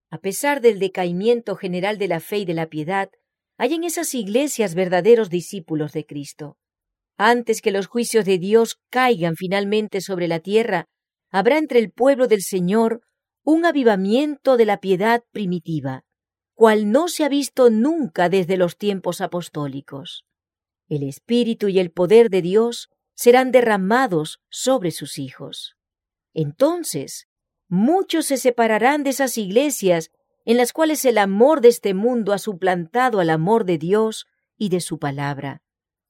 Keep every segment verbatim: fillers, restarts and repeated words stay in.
A pesar del decaimiento general de la fe y de la piedad, hay en esas iglesias verdaderos discípulos de Cristo. Antes que los juicios de Dios caigan finalmente sobre la tierra, habrá entre el pueblo del Señor un avivamiento de la piedad primitiva, cual no se ha visto nunca desde los tiempos apostólicos. El Espíritu y el poder de Dios serán derramados sobre sus hijos. Entonces, muchos se separarán de esas iglesias en las cuales el amor de este mundo ha suplantado al amor de Dios y de su palabra.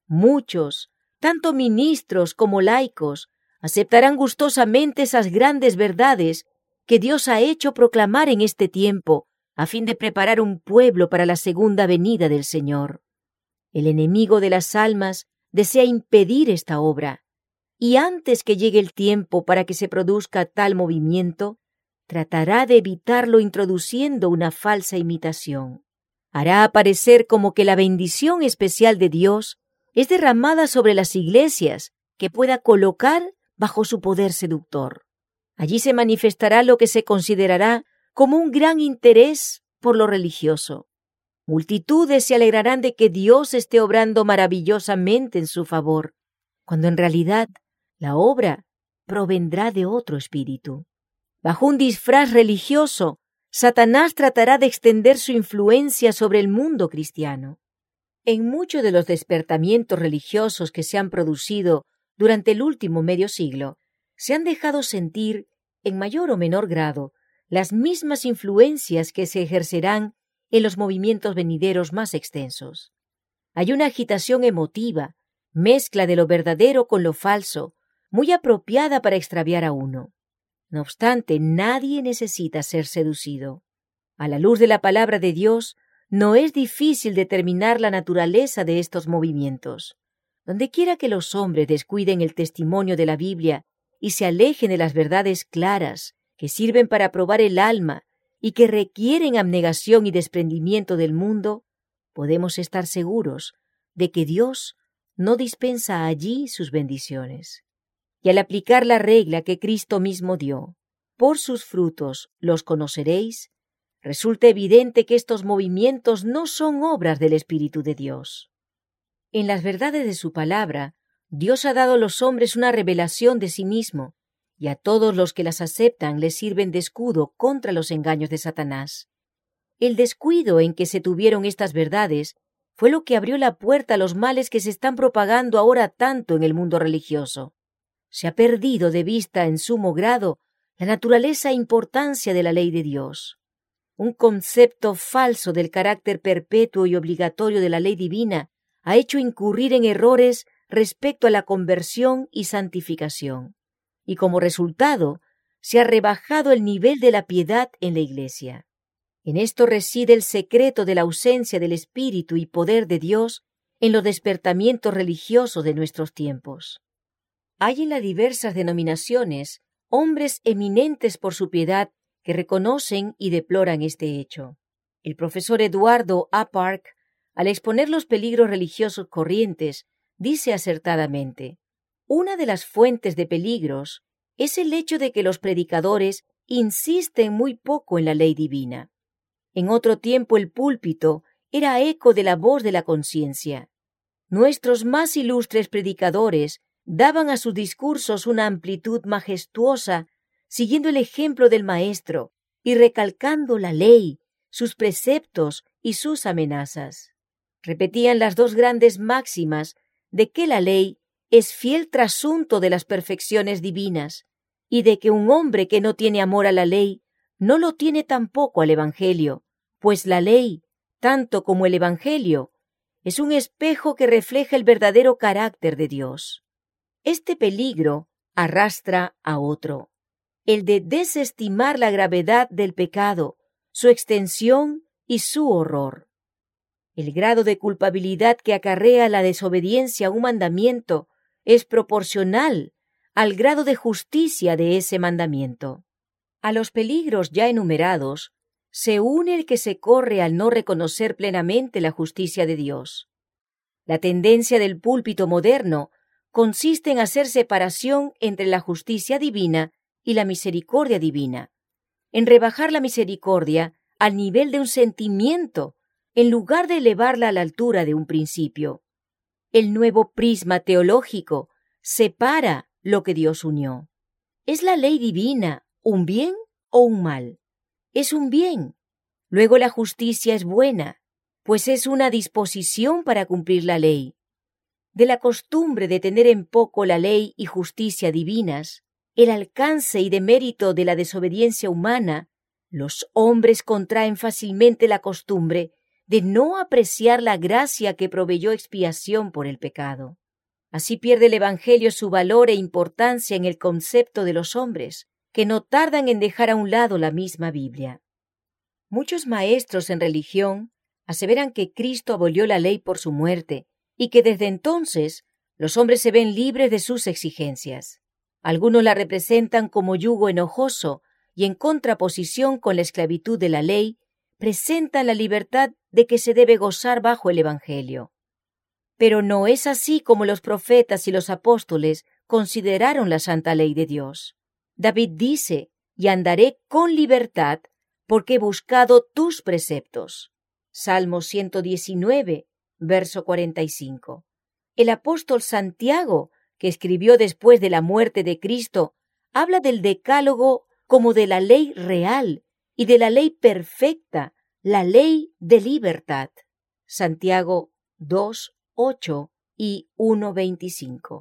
Muchos, tanto ministros como laicos, aceptarán gustosamente esas grandes verdades que Dios ha hecho proclamar en este tiempo, a fin de preparar un pueblo para la segunda venida del Señor. El enemigo de las almas desea impedir esta obra, y antes que llegue el tiempo para que se produzca tal movimiento, tratará de evitarlo introduciendo una falsa imitación. Hará aparecer como que la bendición especial de Dios es derramada sobre las iglesias que pueda colocar bajo su poder seductor. Allí se manifestará lo que se considerará como un gran interés por lo religioso. Multitudes se alegrarán de que Dios esté obrando maravillosamente en su favor, cuando en realidad la obra provendrá de otro espíritu. Bajo un disfraz religioso, Satanás tratará de extender su influencia sobre el mundo cristiano. En muchos de los despertamientos religiosos que se han producido durante el último medio siglo, se han dejado sentir, en mayor o menor grado, las mismas influencias que se ejercerán en los movimientos venideros más extensos. Hay una agitación emotiva, mezcla de lo verdadero con lo falso, muy apropiada para extraviar a uno. No obstante, nadie necesita ser seducido. A la luz de la palabra de Dios, no es difícil determinar la naturaleza de estos movimientos. Dondequiera que los hombres descuiden el testimonio de la Biblia y se alejen de las verdades claras que sirven para probar el alma y que requieren abnegación y desprendimiento del mundo, podemos estar seguros de que Dios no dispensa allí sus bendiciones. Y al aplicar la regla que Cristo mismo dio, por sus frutos los conoceréis, resulta evidente que estos movimientos no son obras del Espíritu de Dios. En las verdades de su palabra, Dios ha dado a los hombres una revelación de sí mismo, y a todos los que las aceptan les sirven de escudo contra los engaños de Satanás. El descuido en que se tuvieron estas verdades fue lo que abrió la puerta a los males que se están propagando ahora tanto en el mundo religioso. Se ha perdido de vista en sumo grado la naturaleza e importancia de la ley de Dios. Un concepto falso del carácter perpetuo y obligatorio de la ley divina ha hecho incurrir en errores respecto a la conversión y santificación, y como resultado se ha rebajado el nivel de la piedad en la Iglesia. En esto reside el secreto de la ausencia del Espíritu y poder de Dios en los despertamientos religiosos de nuestros tiempos. Hay en las diversas denominaciones hombres eminentes por su piedad que reconocen y deploran este hecho. El profesor Eduardo A. Park, al exponer los peligros religiosos corrientes, dice acertadamente: una de las fuentes de peligros es el hecho de que los predicadores insisten muy poco en la ley divina. En otro tiempo el púlpito era eco de la voz de la conciencia. Nuestros más ilustres predicadores daban a sus discursos una amplitud majestuosa, siguiendo el ejemplo del Maestro y recalcando la ley, sus preceptos y sus amenazas. Repetían las dos grandes máximas de que la ley es fiel trasunto de las perfecciones divinas y de que un hombre que no tiene amor a la ley no lo tiene tampoco al Evangelio, pues la ley, tanto como el Evangelio, es un espejo que refleja el verdadero carácter de Dios. Este peligro arrastra a otro, el de desestimar la gravedad del pecado, su extensión y su horror. El grado de culpabilidad que acarrea la desobediencia a un mandamiento es proporcional al grado de justicia de ese mandamiento. A los peligros ya enumerados se une el que se corre al no reconocer plenamente la justicia de Dios. La tendencia del púlpito moderno consiste en hacer separación entre la justicia divina y la misericordia divina, en rebajar la misericordia al nivel de un sentimiento, en lugar de elevarla a la altura de un principio. El nuevo prisma teológico separa lo que Dios unió. ¿Es la ley divina un bien o un mal? Es un bien. Luego la justicia es buena, pues es una disposición para cumplir la ley. De la costumbre de tener en poco la ley y justicia divinas, el alcance y demérito de la desobediencia humana, los hombres contraen fácilmente la costumbre de no apreciar la gracia que proveyó expiación por el pecado. Así pierde el Evangelio su valor e importancia en el concepto de los hombres, que no tardan en dejar a un lado la misma Biblia. Muchos maestros en religión aseveran que Cristo abolió la ley por su muerte y que desde entonces los hombres se ven libres de sus exigencias. Algunos la representan como yugo enojoso y en contraposición con la esclavitud de la ley, presentan la libertad de que se debe gozar bajo el Evangelio. Pero no es así como los profetas y los apóstoles consideraron la santa ley de Dios. David dice, y andaré con libertad porque he buscado tus preceptos. Salmo ciento diecinueve, verso cuarenta y cinco. El apóstol Santiago, que escribió después de la muerte de Cristo, habla del decálogo como de la ley real y de la ley perfecta, la ley de libertad. Santiago dos, ocho y uno, veinticinco.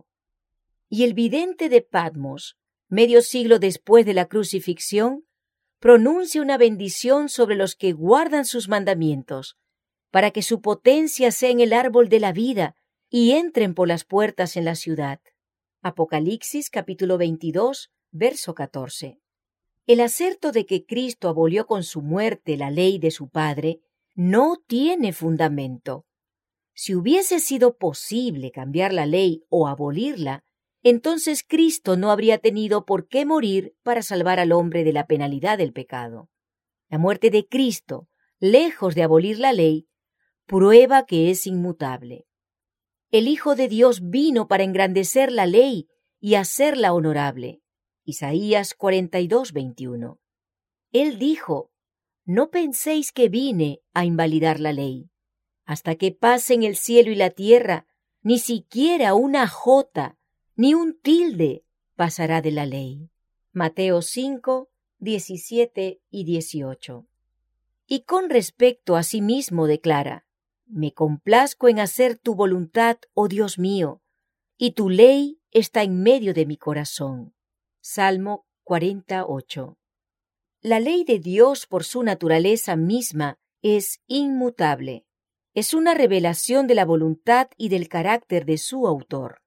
Y el vidente de Patmos, medio siglo después de la crucifixión, pronuncia una bendición sobre los que guardan sus mandamientos, para que su potencia sea en el árbol de la vida y entren por las puertas en la ciudad. Apocalipsis capítulo veintidós, verso catorce. El aserto de que Cristo abolió con su muerte la ley de su Padre no tiene fundamento. Si hubiese sido posible cambiar la ley o abolirla, entonces Cristo no habría tenido por qué morir para salvar al hombre de la penalidad del pecado. La muerte de Cristo, lejos de abolir la ley, prueba que es inmutable. El Hijo de Dios vino para engrandecer la ley y hacerla honorable. Isaías cuarenta y dos, veintiuno. Él dijo, no penséis que vine a invalidar la ley. Hasta que pasen el cielo y la tierra, ni siquiera una jota, ni un tilde pasará de la ley. Mateo cinco, diecisiete y dieciocho. Y con respecto a sí mismo declara, me complazco en hacer tu voluntad, oh Dios mío, y tu ley está en medio de mi corazón. Salmo cuarenta y ocho. La ley de Dios por su naturaleza misma es inmutable. Es una revelación de la voluntad y del carácter de su autor.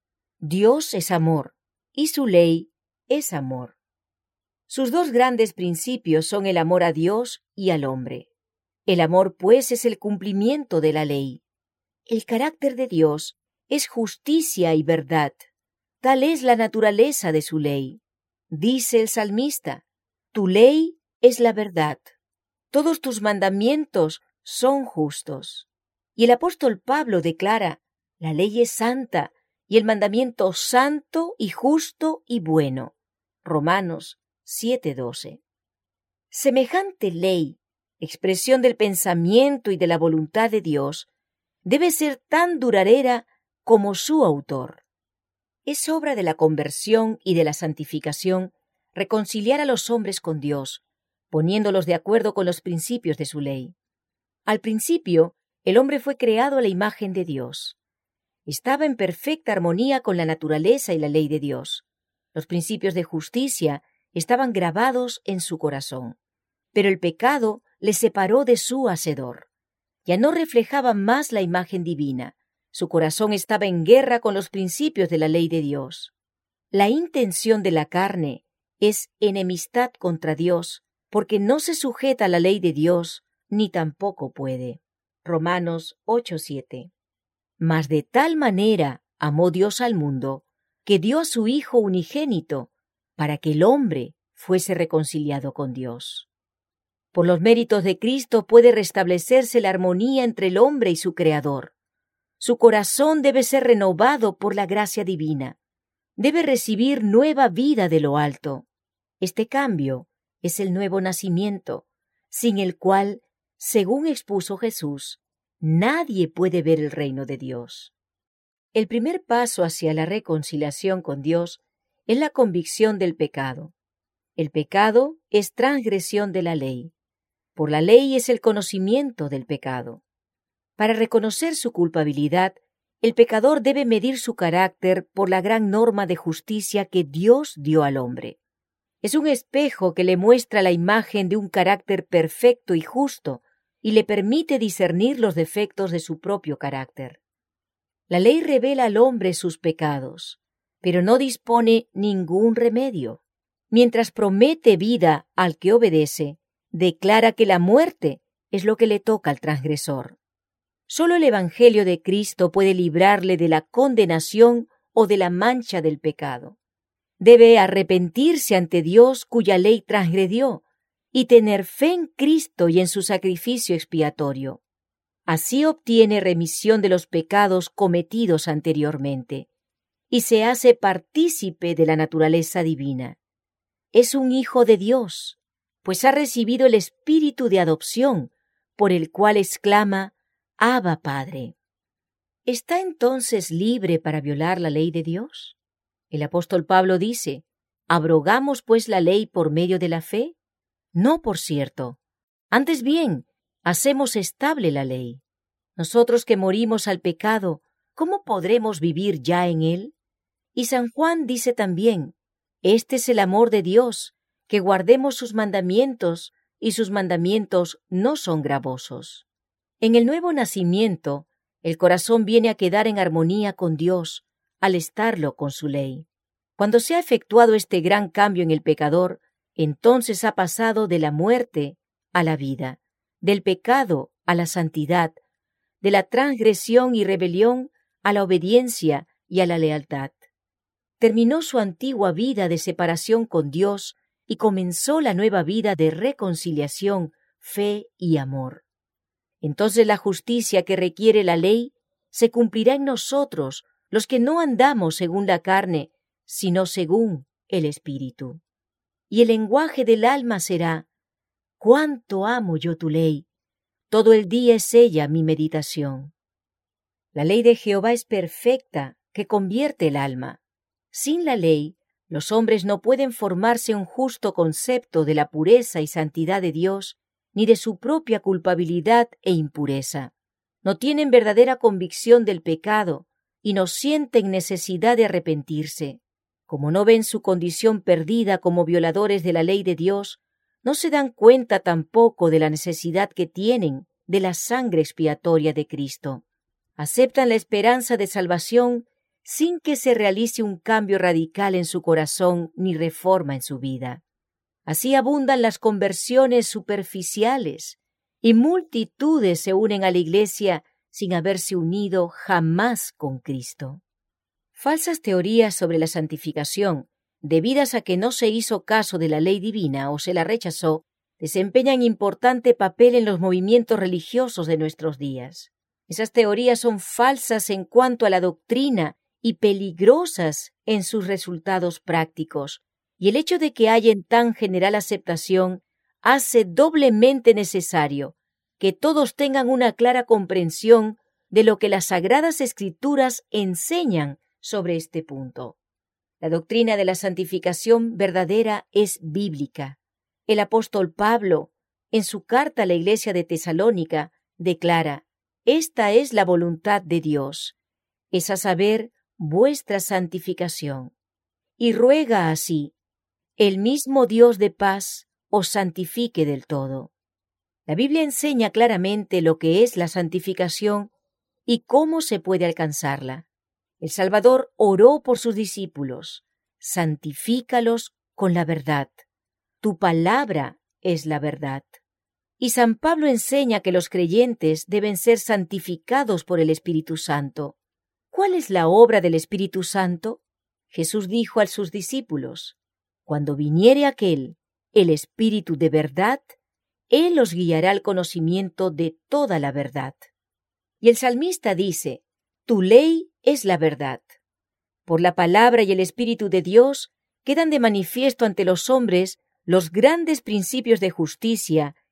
Dios es amor, y su ley es amor. Sus dos grandes principios son el amor a Dios y al hombre. El amor, pues, es el cumplimiento de la ley. El carácter de Dios es justicia y verdad. Tal es la naturaleza de su ley. Dice el salmista, tu ley es la verdad. Todos tus mandamientos son justos. Y el apóstol Pablo declara, la ley es santa y el mandamiento santo y justo y bueno. Romanos siete, doce. Semejante ley, expresión del pensamiento y de la voluntad de Dios, debe ser tan duradera como su autor. Es obra de la conversión y de la santificación reconciliar a los hombres con Dios, poniéndolos de acuerdo con los principios de su ley. Al principio, el hombre fue creado a la imagen de Dios. Estaba en perfecta armonía con la naturaleza y la ley de Dios. Los principios de justicia estaban grabados en su corazón. Pero el pecado le separó de su Hacedor. Ya no reflejaba más la imagen divina. Su corazón estaba en guerra con los principios de la ley de Dios. La intención de la carne es enemistad contra Dios, porque no se sujeta a la ley de Dios, ni tampoco puede. Romanos ocho, siete. Mas de tal manera amó Dios al mundo, que dio a su Hijo unigénito, para que el hombre fuese reconciliado con Dios. Por los méritos de Cristo puede restablecerse la armonía entre el hombre y su Creador. Su corazón debe ser renovado por la gracia divina. Debe recibir nueva vida de lo alto. Este cambio es el nuevo nacimiento, sin el cual, según expuso Jesús, nadie puede ver el reino de Dios. El primer paso hacia la reconciliación con Dios es la convicción del pecado. El pecado es transgresión de la ley. Por la ley es el conocimiento del pecado. Para reconocer su culpabilidad, el pecador debe medir su carácter por la gran norma de justicia que Dios dio al hombre. Es un espejo que le muestra la imagen de un carácter perfecto y justo y le permite discernir los defectos de su propio carácter. La ley revela al hombre sus pecados, pero no dispone ningún remedio. Mientras promete vida al que obedece, declara que la muerte es lo que le toca al transgresor. Solo el Evangelio de Cristo puede librarle de la condenación o de la mancha del pecado. Debe arrepentirse ante Dios cuya ley transgredió y tener fe en Cristo y en su sacrificio expiatorio. Así obtiene remisión de los pecados cometidos anteriormente y se hace partícipe de la naturaleza divina. Es un hijo de Dios, pues ha recibido el espíritu de adopción, por el cual exclama, Abba, Padre. ¿Está entonces libre para violar la ley de Dios? El apóstol Pablo dice, ¿abrogamos pues la ley por medio de la fe? No, por cierto. Antes bien, hacemos estable la ley. Nosotros que morimos al pecado, ¿cómo podremos vivir ya en él? Y San Juan dice también, este es el amor de Dios, que guardemos sus mandamientos, y sus mandamientos no son gravosos. En el nuevo nacimiento, el corazón viene a quedar en armonía con Dios, al estarlo con su ley. Cuando se ha efectuado este gran cambio en el pecador, entonces ha pasado de la muerte a la vida, del pecado a la santidad, de la transgresión y rebelión a la obediencia y a la lealtad. Terminó su antigua vida de separación con Dios y comenzó la nueva vida de reconciliación, fe y amor. Entonces la justicia que requiere la ley se cumplirá en nosotros, los que no andamos según la carne, sino según el Espíritu. Y el lenguaje del alma será, «Cuánto amo yo tu ley, todo el día es ella mi meditación». La ley de Jehová es perfecta, que convierte el alma. Sin la ley, los hombres no pueden formarse un justo concepto de la pureza y santidad de Dios, ni de su propia culpabilidad e impureza. No tienen verdadera convicción del pecado y no sienten necesidad de arrepentirse. Como no ven su condición perdida como violadores de la ley de Dios, no se dan cuenta tampoco de la necesidad que tienen de la sangre expiatoria de Cristo. Aceptan la esperanza de salvación sin que se realice un cambio radical en su corazón ni reforma en su vida. Así abundan las conversiones superficiales y multitudes se unen a la Iglesia sin haberse unido jamás con Cristo. Falsas teorías sobre la santificación, debidas a que no se hizo caso de la ley divina o se la rechazó, desempeñan importante papel en los movimientos religiosos de nuestros días. Esas teorías son falsas en cuanto a la doctrina y peligrosas en sus resultados prácticos, y el hecho de que haya en tan general aceptación hace doblemente necesario que todos tengan una clara comprensión de lo que las Sagradas Escrituras enseñan sobre este punto. La doctrina de la santificación verdadera es bíblica. El apóstol Pablo, en su carta a la iglesia de Tesalónica, declara, «Esta es la voluntad de Dios, es a saber, vuestra santificación». Y ruega así, «El mismo Dios de paz os santifique del todo». La Biblia enseña claramente lo que es la santificación y cómo se puede alcanzarla. El Salvador oró por sus discípulos, «Santifícalos con la verdad. Tu palabra es la verdad». Y San Pablo enseña que los creyentes deben ser santificados por el Espíritu Santo. ¿Cuál es la obra del Espíritu Santo? Jesús dijo a sus discípulos, «Cuando viniere aquel, el Espíritu de verdad, Él os guiará al conocimiento de toda la verdad». Y el salmista dice, «Tu ley es la verdad». Por la palabra y el Espíritu de Dios quedan de manifiesto ante los hombres los grandes principios de justicia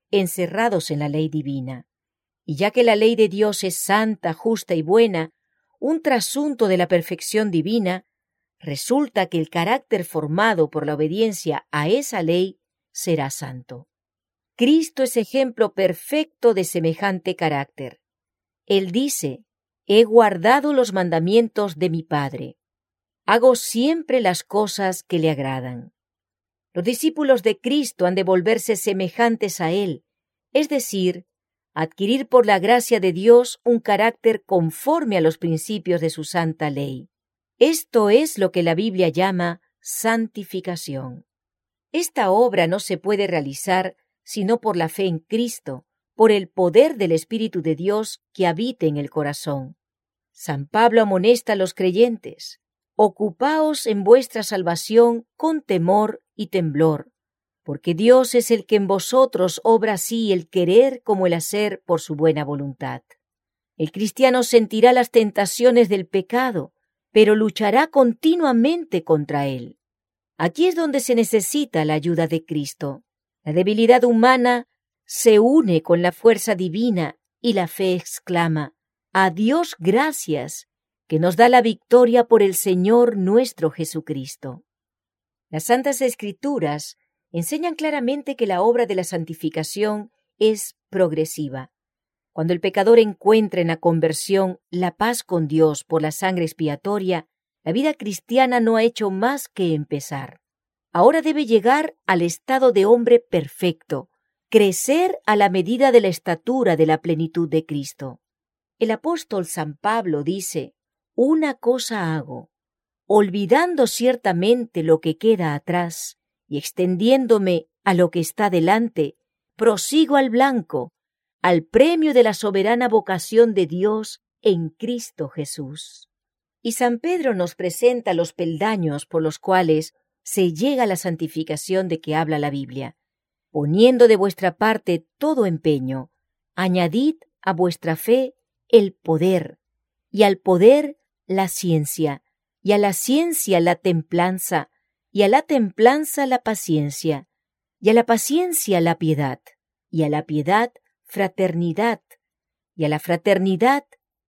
encerrados en la ley divina. Y ya que la ley de Dios es santa, justa y buena, un trasunto de la perfección divina, resulta que el carácter formado por la obediencia a esa ley será santo. Cristo es ejemplo perfecto de semejante carácter. Él dice: «He guardado los mandamientos de mi Padre. Hago siempre las cosas que le agradan». Los discípulos de Cristo han de volverse semejantes a Él, es decir, adquirir por la gracia de Dios un carácter conforme a los principios de su santa ley. Esto es lo que la Biblia llama santificación. Esta obra no se puede realizar sino por la fe en Cristo, por el poder del Espíritu de Dios que habite en el corazón. San Pablo amonesta a los creyentes: «Ocupaos en vuestra salvación con temor y temblor, porque Dios es el que en vosotros obra así el querer como el hacer por su buena voluntad». El cristiano sentirá las tentaciones del pecado, pero luchará continuamente contra él. Aquí es donde se necesita la ayuda de Cristo. La debilidad humana se une con la fuerza divina y la fe exclama: «A Dios gracias, que nos da la victoria por el Señor nuestro Jesucristo». Las Santas Escrituras enseñan claramente que la obra de la santificación es progresiva. Cuando el pecador encuentra en la conversión la paz con Dios por la sangre expiatoria, la vida cristiana no ha hecho más que empezar. Ahora debe llegar al estado de hombre perfecto, crecer a la medida de la estatura de la plenitud de Cristo. El apóstol San Pablo dice: «Una cosa hago, olvidando ciertamente lo que queda atrás y extendiéndome a lo que está delante, prosigo al blanco, al premio de la soberana vocación de Dios en Cristo Jesús». Y San Pedro nos presenta los peldaños por los cuales se llega a la santificación de que habla la Biblia. «Poniendo de vuestra parte todo empeño, añadid a vuestra fe el poder, y al poder la ciencia, y a la ciencia la templanza, y a la templanza la paciencia, y a la paciencia la piedad, y a la piedad fraternidad, y a la fraternidad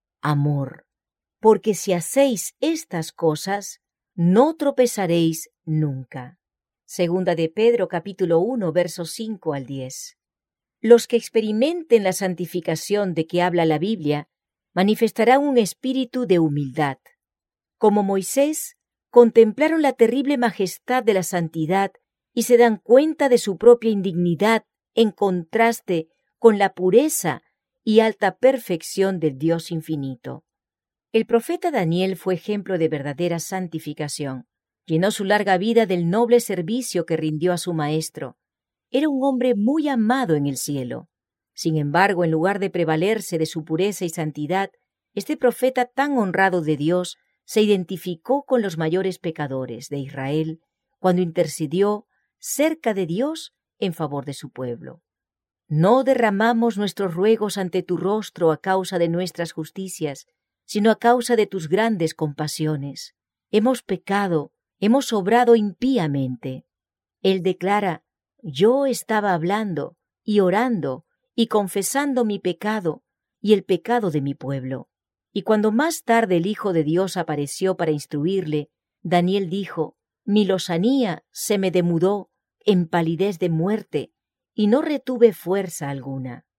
amor. Porque si hacéis estas cosas, no tropezaréis nunca». Segunda de Pedro, capítulo uno, versos cinco al diez. Los que experimenten la santificación de que habla la Biblia manifestarán un espíritu de humildad. Como Moisés, contemplaron la terrible majestad de la santidad y se dan cuenta de su propia indignidad en contraste con la pureza y alta perfección del Dios infinito. El profeta Daniel fue ejemplo de verdadera santificación. Llenó su larga vida del noble servicio que rindió a su maestro. Era un hombre muy amado en el cielo. Sin embargo, en lugar de prevalerse de su pureza y santidad, este profeta tan honrado de Dios se identificó con los mayores pecadores de Israel cuando intercedió cerca de Dios en favor de su pueblo. «No derramamos nuestros ruegos ante tu rostro a causa de nuestras justicias, sino a causa de tus grandes compasiones. Hemos pecado, hemos obrado impíamente». Él declara: «Yo estaba hablando y orando y confesando mi pecado y el pecado de mi pueblo». Y cuando más tarde el Hijo de Dios apareció para instruirle, Daniel dijo: «Mi lozanía se me demudó en palidez de muerte, y no retuve fuerza alguna».